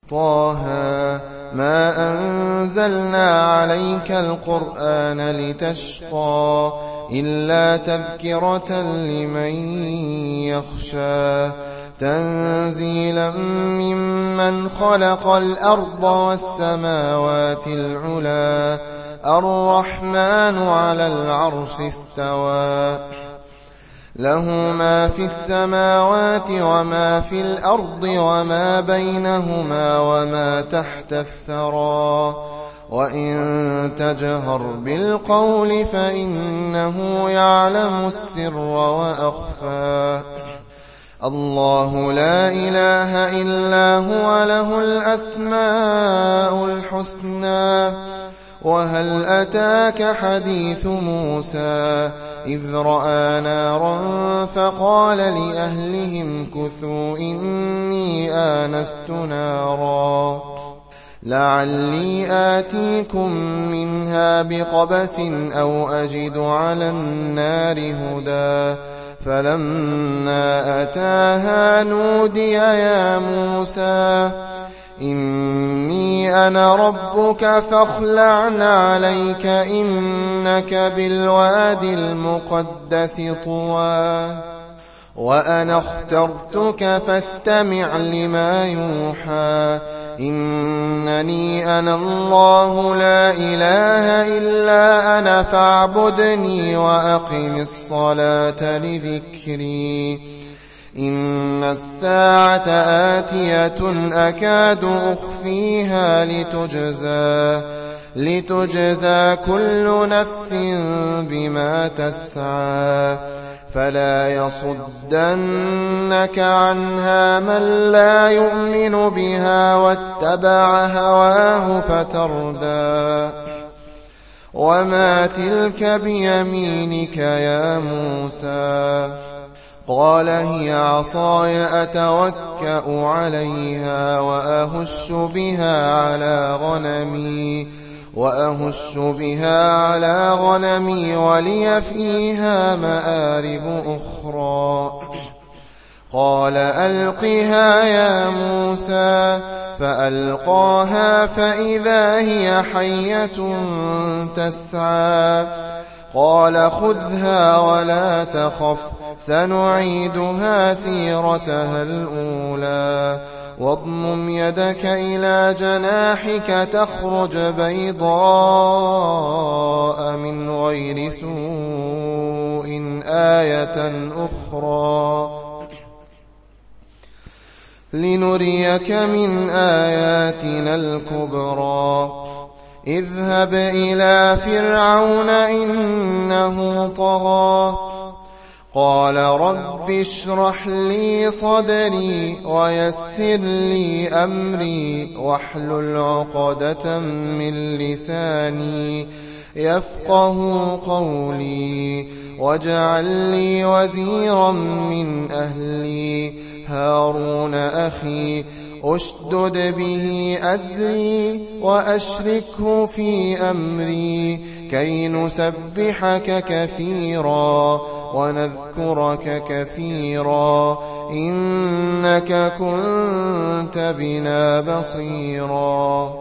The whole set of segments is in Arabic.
طه ما أنزلنا عليك القرآن لتشقى إلا تذكرة لمن يخشى تنزيلا ممن خلق الأرض والسماوات العلى الرحمن على العرش استوى له ما في السماوات وما في الأرض وما بينهما وما تحت الثرى وإن تجهر بالقول فإنه يعلم السر وأخفى الله لا إله إلا هو له الأسماء الحسنى وهل أتاك حديث موسى إذ رأى نارا فقال لأهلهم كثوا إني آنست نارا لعلي آتيكم منها بقبس أو أجد على النار هدى فلما أتاها نودي يا موسى إني أنا ربك فاخلع عليك إنك بالوادي المقدس طوى وأنا اخترتك فاستمع لما يوحى إنني أنا الله لا إله إلا أنا فاعبدني وأقم الصلاة لذكري إن الساعة آتية أكاد أخفيها لتجزى كل نفس بما تسعى فلا يصدنك عنها من لا يؤمن بها واتبع هواه فتردى وما تلك بيمينك يا موسى قال هي عصاي أتوكأ عليها وأهش بها على غنمي ولي فيها مآرب أخرى قال ألقها يا موسى فألقاها فإذا هي حية تسعى قال خذها ولا تخف سنعيدها سيرتها الأولى واضمم يدك إلى جناحك تخرج بيضاء من غير سوء آية أخرى لنريك من آياتنا الكبرى اذهب إلى فرعون إنه طغى قال رب اشرح لي صدري ويسر لي أمري واحلل عقدة من لساني يفقه قولي واجعل لي وزيرا من أهلي هارون أخي أشدد به أزري وأشركه في أمري كي نسبحك كثيرا ونذكرك كثيرا إنك كنت بنا بصيرا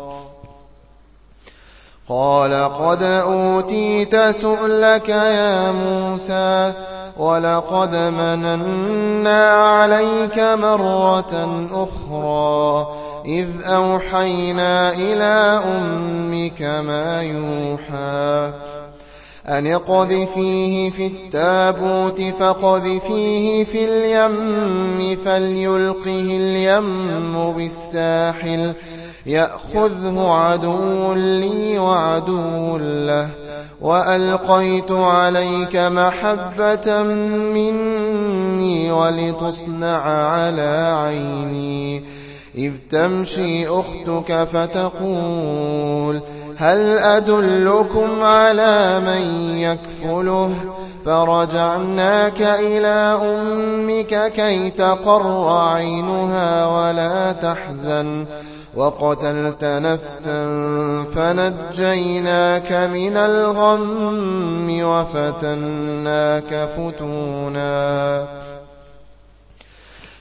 قال قد أوتيت سؤلك يا موسى ولقد مننا عليك مرة أخرى إذ أوحينا إلى أمك ما يوحى أن اقذفيه في التابوت فاقذفيه في اليم فليلقه اليم بالساحل يأخذه عدو لي وعدو له وألقيت عليك محبة مني ولتصنع على عيني إذ تمشي أختك فتقول هل أدلكم على من يكفله فرجعناك إلى أمك كي تقر عينها ولا تحزن وقتلت نفسا فنجيناك من الغم وفتناك فتونا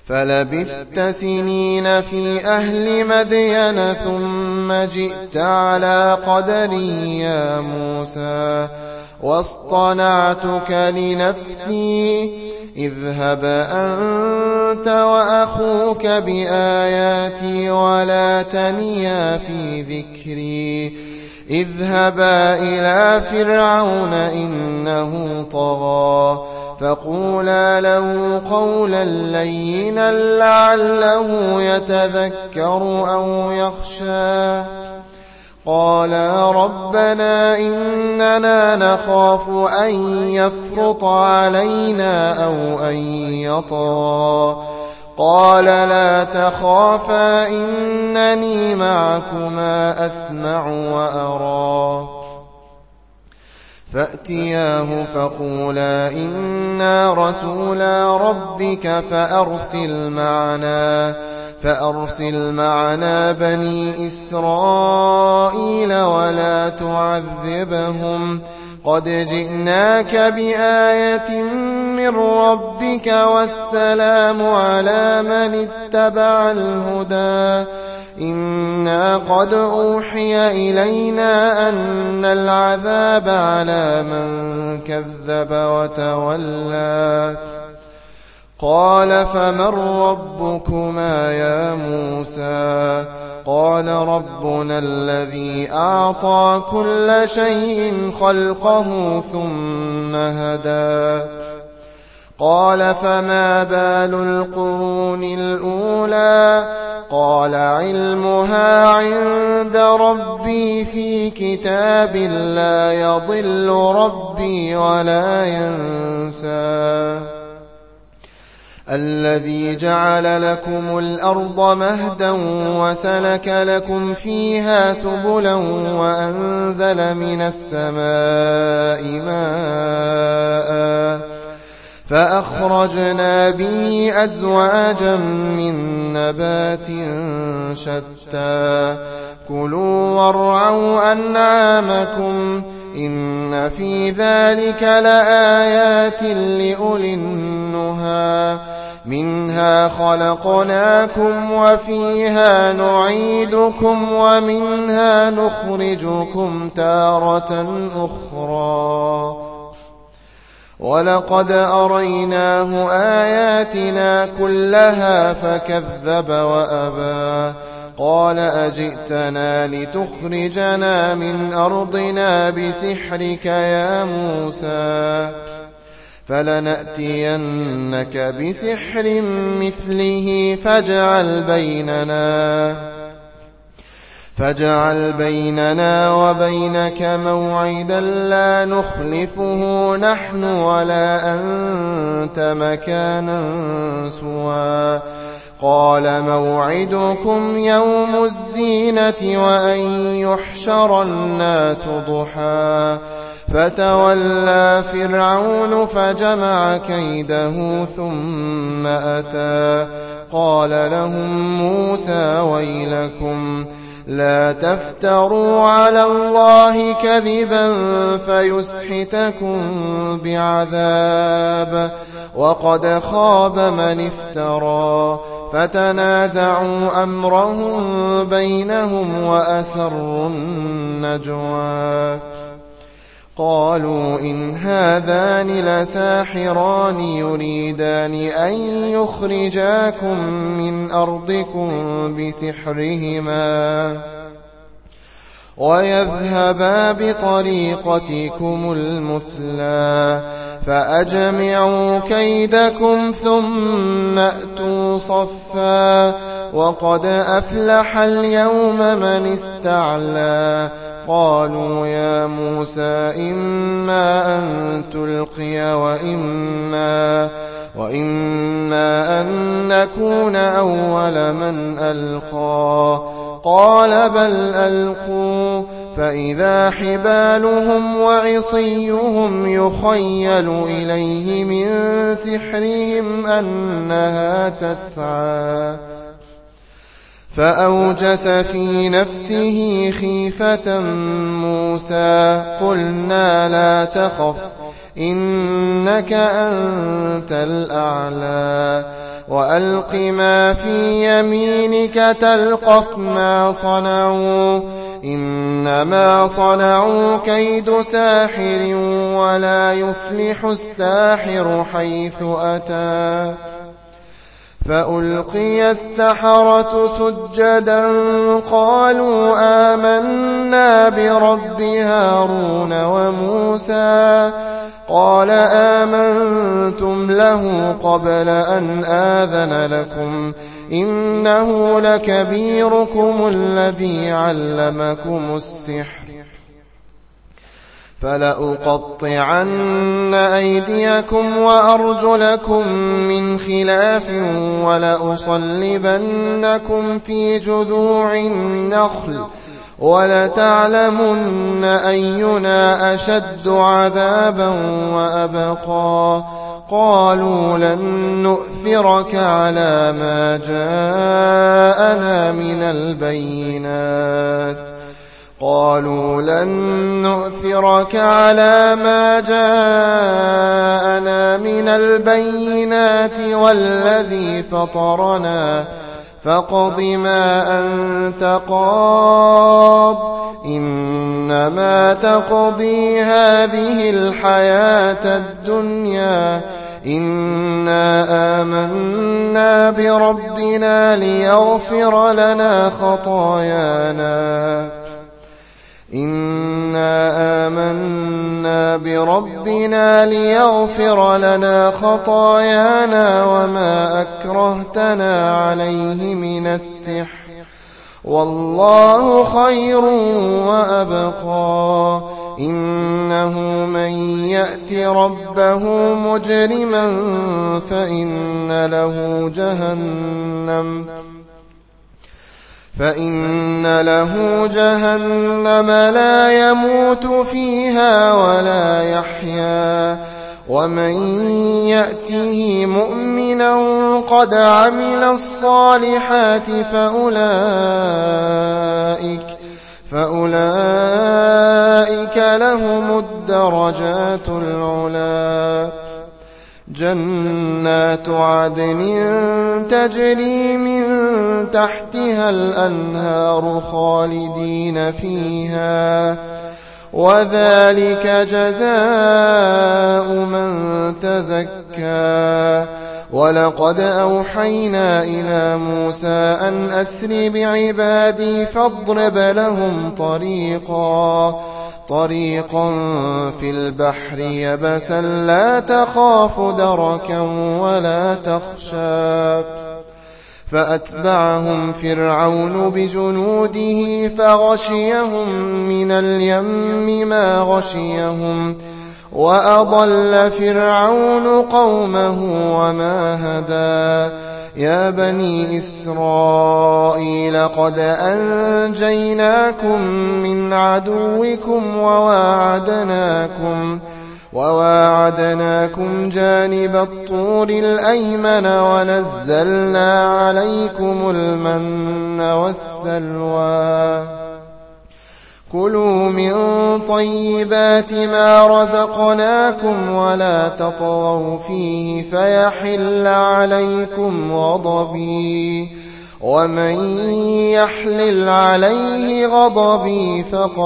فلبثت سنين في أهل مدين ثم جئت على قدري يا موسى واصطنعتك لنفسي اذهب أنت وأخوك بآياتي ولا تنيا في ذكري اذهبا إلى فرعون إنه طغى فقولا له قولا لينا لعله يتذكر أو يخشى قالا ربنا إننا نخاف أن يفرط علينا أو أن يطغى قال لا تخافا إنني معكما أسمع وأرى فأتياه فقولا إنا رسولا ربك فأرسل معنا بني إسرائيل ولا تعذبهم قد جئناك بآية من ربك والسلام على من اتبع الهدى إنا قد أوحي إلينا أن العذاب على من كذب وتولى قال فمن ربكما يا موسى قال ربنا الذي أعطى كل شيء خلقه ثم هدى قال فما بال القرون الأولى قال علمها عند ربي في كتاب لا يضل ربي ولا ينسى الذي جعل لكم الأرض مهدا وسلك لكم فيها سبلا وأنزل من السماء ماء فأخرجنا به أزواجا من نبات شتى كلوا وارعوا أنعامكم إن في ذلك لآيات لأولي النهى منها خلقناكم وفيها نعيدكم ومنها نخرجكم تارة أخرى ولقد أريناه آياتنا كلها فكذب وأبى قال أجئتنا لتخرجنا من أرضنا بسحرك يا موسى فلنأتينك بسحر مثله فاجعل بيننا وبينك موعدا لا نخلفه نحن ولا أنت مكانا سوى قال موعدكم يوم الزينة وأن يحشر الناس ضحى فتولى فرعون فجمع كيده ثم أتى قال لهم موسى ويلكم لا تفتروا على الله كذبا فيسحتكم بعذاب وقد خاب من افترى فتنازعوا أمرهم بينهم وأسروا النجوى قالوا إن هذان لساحران يريدان أن يخرجاكم من أرضكم بسحرهما ويذهبا بطريقتكم المثلى فأجمعوا كيدكم ثم أتوا صفا وقد أفلح اليوم من استعلى قالوا يا موسى إما أن تلقي وإما أن نكون أول من ألقى قال بل ألقوا فإذا حبالهم وعصيهم يخيل إليه من سحرهم أنها تسعى فأوجس في نفسه خيفة موسى قلنا لا تخف إنك أنت الأعلى وألق ما في يمينك تلقف ما صنعوا إنما صنعوا كيد ساحر ولا يفلح الساحر حيث أتى فألقي السحرة سجدا قالوا آمنا برب هارون وموسى قال آمنتم له قبل أن آذن لكم إنه لكبيركم الذي علمكم السحر فلأقطعن أيديكم وأرجلكم من خلاف ولأصلبنكم في جذوع النخل ولتعلمن أينا أشد عذابا وأبقى قالوا لن نؤثرك على ما جاءنا من البينات والذي فطرنا فاقض ما أنت قاض إنما تقضي هذه الحياة الدنيا إنا آمنا بربنا ليغفر لنا خطايانا وما أكرهتنا عليه من السحر والله خير وأبقى إنه من يأت ربه مجرما فإن له جهنم لا يموت فيها ولا يحيا ومن يأته مؤمنا قد عمل الصالحات فأولئك لهم الدرجات العلى جنات عدن تجري من تحتها الأنهار خالدين فيها وذلك جزاء من تزكى ولقد أوحينا إلى موسى أن أسر بعبادي فاضرب لهم طريقا في البحر يبسا لا تخاف دركا ولا تخشى فأتبعهم فرعون بجنوده فغشيهم من اليم ما غشيهم وأضل فرعون قومه وما هدى يا بني إسرائيل قد أنجيناكم من عدوكم وواعدناكم جانب الطور الأيمن ونزلنا عليكم المن والسلوى كلوا من طيبات ما رزقناكم ولا تطغوا فيه فيحل عليكم غضبي ومن يحلل عليه غضبي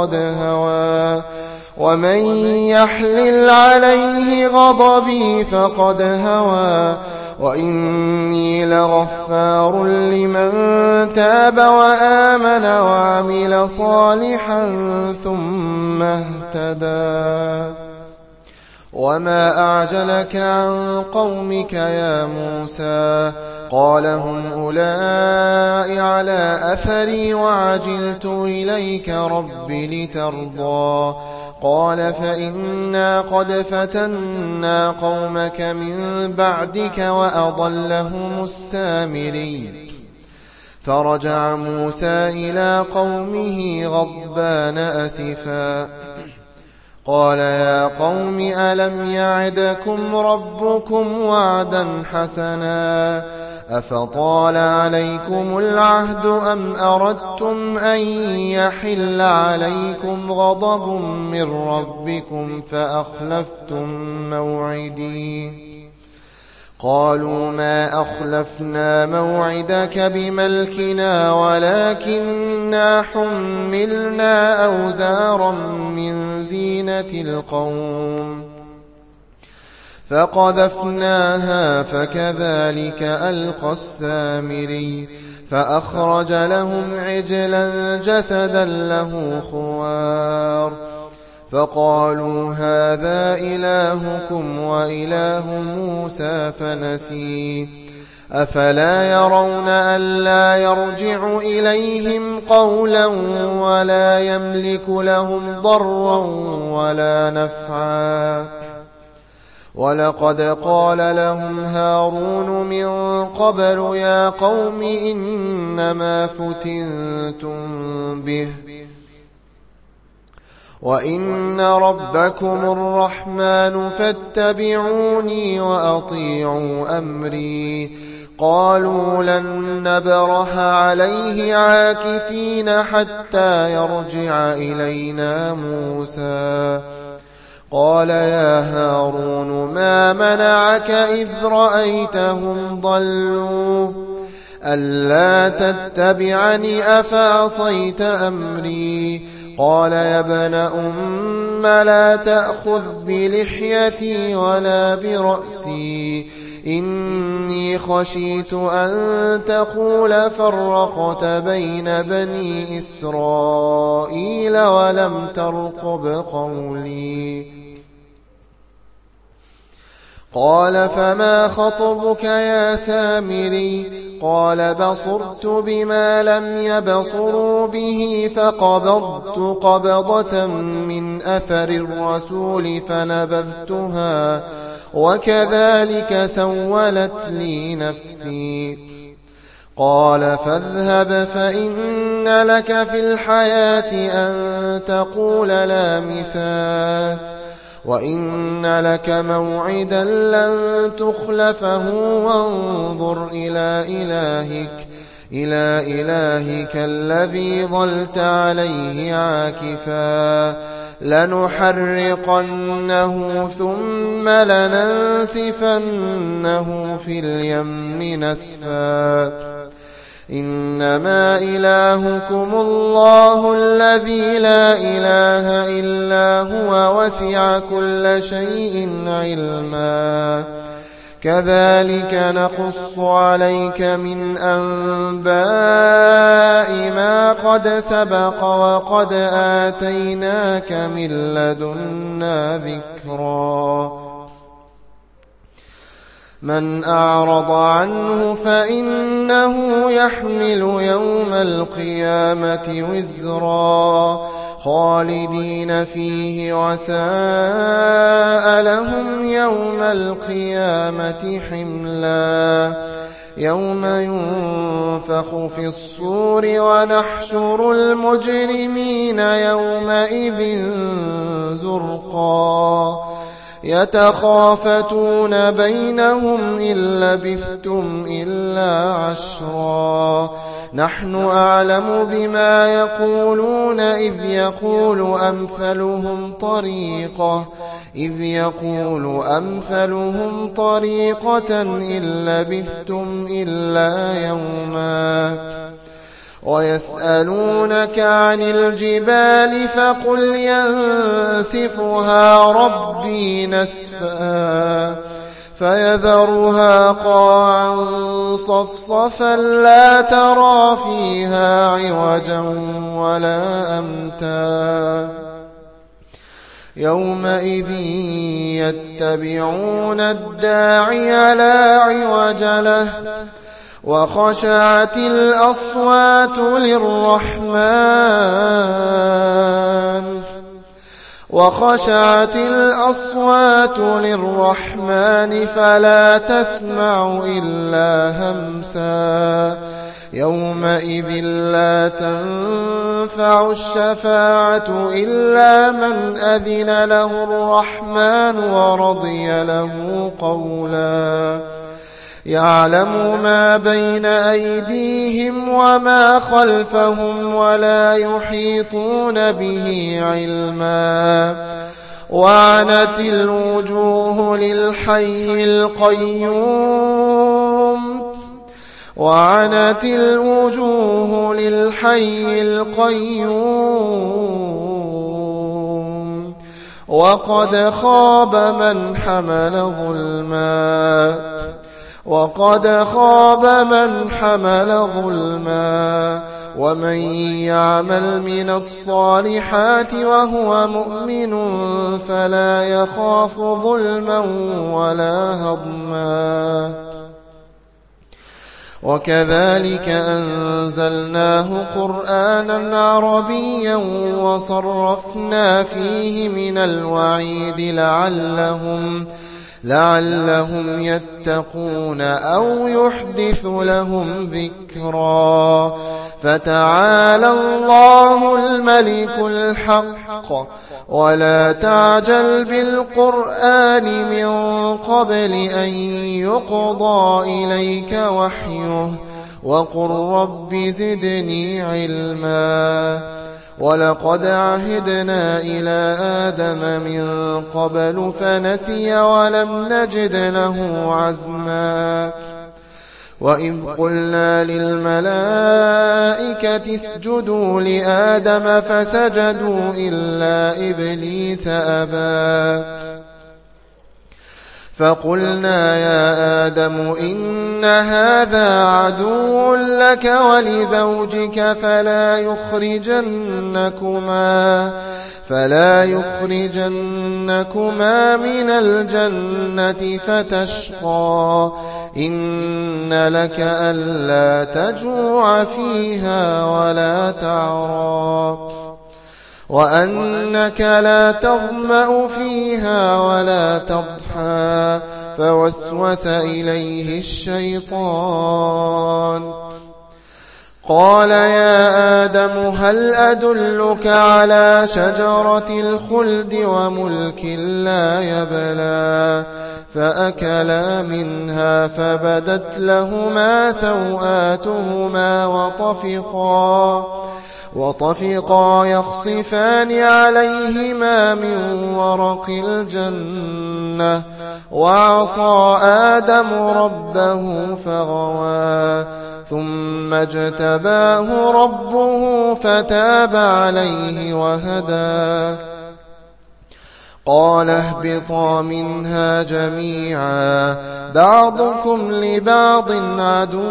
فقد هوى وإني لغفار لمن تاب وآمن وعمل صالحا ثم اهتدى وما أعجلك عن قومك يا موسى قال هم أولئك على أثري وعجلت إليك رب لترضى قال فإنا قد فتنا قومك من بعدك وأضلهم السامري فرجع موسى إلى قومه غضبان أسفا قال يا قوم ألم يعدكم ربكم وعدا حسنا أفطال عليكم العهد أم أردتم أن يحل عليكم غضب من ربكم فأخلفتم موعدي قالوا ما أخلفنا موعدك بملكنا ولكننا حملنا أوزارا من زينة القوم فقذفناها فكذلك ألقى السامري فأخرج لهم عجلا جسدا له خوار فقالوا هذا إلهكم وإله موسى فنسي أفلا يرون ألا يرجع إليهم قولا ولا يملك لهم ضرا ولا نفعا ولقد قال لهم هارون من قبل يا قوم إنما فتنتم به وإن ربكم الرحمن فاتبعوني وأطيعوا أمري قالوا لن نبرح عليه عاكفين حتى يرجع إلينا موسى قال يا هارون ما منعك إذ رأيتهم ضلوا ألا تتبعني أفعصيت أمري قال يا ابن أم لا تأخذ بلحيتي ولا برأسي إني خشيت أن تقول فرقت بين بني إسرائيل ولم ترقب قولي قال فما خطبك يا سامري قال بصرت بما لم يبصروا به فقبضت قبضة من أثر الرسول فنبذتها وكذلك سولت لي نفسي قال فاذهب فإن لك في الحياة أن تقول لا مساس وإن لك موعدا لن تخلفه وانظر إلى إلهك الذي ظلت عليه عاكفا لنحرقنه ثم لننسفنه في اليم نسفا إنما إلهكم الله الذي لا إله إلا هو وسع كل شيء علما كذلك نقص عليك من أنباء ما قد سبق وقد آتيناك من لدنا ذكرا من أعرض عنه فإنه يحمل يوم القيامة وزرا خالدين فيه وساء لهم يوم القيامة حملا يوم ينفخ في الصور ونحشر المجرمين يومئذ زرقا يتخافتون بينهم إن لبثتم إلا عشرا نحن أعلم بما يقولون إذ يقول أمثلهم طريقة إن لبثتم إلا يوما ويسألونك عن الجبال فقل ينسفها ربي نسفا فيذرها قاعا صفصفا لا ترى فيها عوجا ولا أمتا يومئذ يتبعون الداعي لا عوج له وخشعت الأصوات للرحمن فلا تسمع إلا همسا يومئذ لا تنفع الشفاعة إلا من أذن له الرحمن ورضي له قولا يعلم ما بين أيديهم وما خلفهم ولا يحيطون به علما وعنت الوجوه للحي القيوم وعنت الوجوه للحي القيوم وقد خاب من حمل ظلما ومن يعمل من الصالحات وهو مؤمن فلا يخاف ظلما ولا هضما وكذلك أنزلناه قرآنا عربيا وصرفنا فيه من الوعيد لعلهم يتقون أو يحدث لهم ذكرا فتعالى الله الملك الحق ولا تعجل بالقرآن من قبل أن يقضى إليك وحيه وقل رب زدني علما ولقد عهدنا إلى آدم من قبل فنسي ولم نجد له عزما وإذ قلنا للملائكة اسجدوا لآدم فسجدوا إلا إبليس أبى فقلنا يا آدم إن هذا عدو لك ولزوجك فلا يخرجنكما من الجنة فتشقى إن لك ألا تجوع فيها ولا تعرى وأنك لا تظمأ فيها ولا تضحى فوسوس إليه الشيطان قال يا آدم هل أدلك على شجرة الخلد وملك لا يبلى فأكلا منها فبدت لهما سوآتهما وطفقا يخصفان عليهما من ورق الجنة وعصى آدم ربه فغوى ثم اجتباه ربه فتاب عليه وهدى قال اهبطا منها جميعا بعضكم لبعض عدو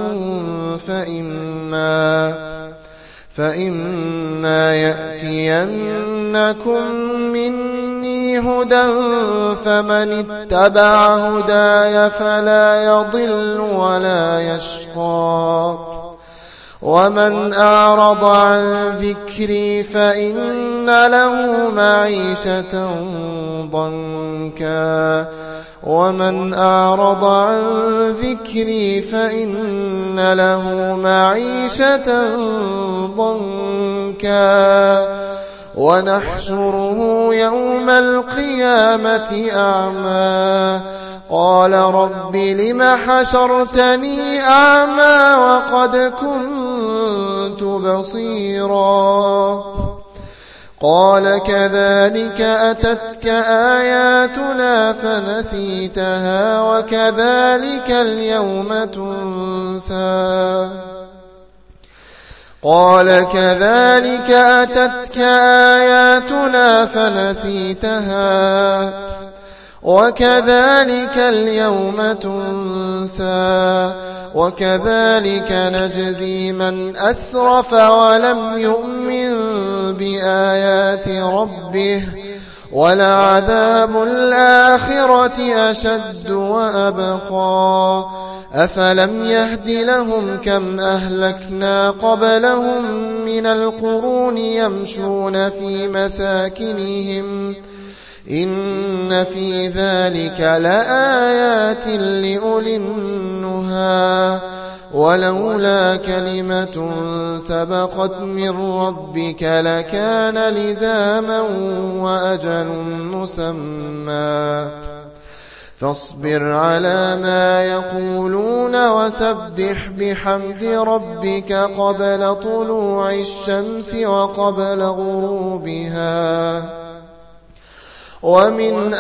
فإما يأتينكم مني هدى فمن اتبع هداي فلا يضل ولا يشقى ومن أعرض عن ذكري فإن له معيشة ضنكا ونحشره يوم القيامة أعمى قال رب لم حشرتني أعمى وقد كنت بصيرا قال كذلك أتتك آياتنا فنسيتها وكذلك اليوم تنسى وكذلك نجزي من أسرف ولم يؤمن بآيات ربه ولعذاب الآخرة أشد وأبقى أفلم يهد لهم كم أهلكنا قبلهم من القرون يمشون في مساكنهم إن في ذلك لآيات لأولي النهى ولولا كلمة سبقت من ربك لكان لزاما وأجل مسمى فاصبر على ما يقولون وسبح بحمد ربك قبل طلوع الشمس وقبل غروبها ومن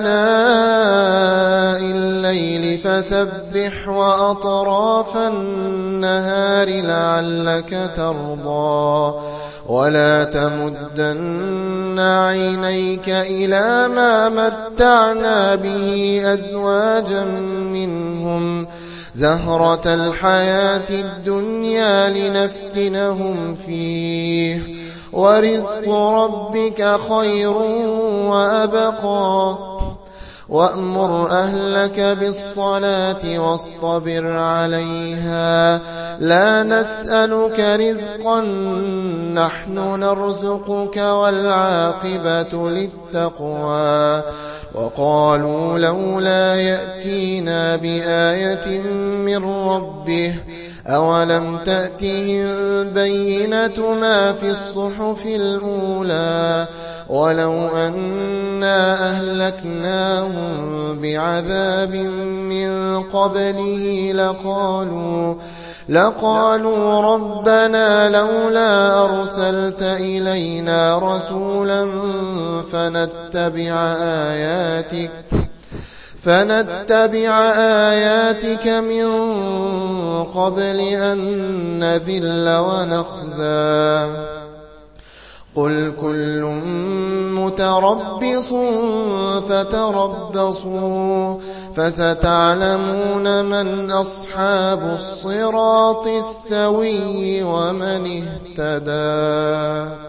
آناء الليل فسبح وأطراف النهار لعلك ترضى ولا تمدن عينيك إلى ما متعنا به أزواجا منهم زهرة الحياة الدنيا لنفتنهم فيه ورزق ربك خير وأبقى وأمر أهلك بالصلاة واصطبر عليها لا نسألك رزقا نحن نرزقك والعاقبة للتقوى وقالوا لولا يأتينا بآية من ربه أولم تأتهم بينة ما في الصحف الأولى ولو أنا أهلكناهم بعذاب من قبله لقالوا ربنا لولا أرسلت إلينا رسولا فنتبع آياتك من قبل أن نذل ونخزى قل كل متربص فتربصوا فستعلمون من أصحاب الصراط السوي ومن اهتدى.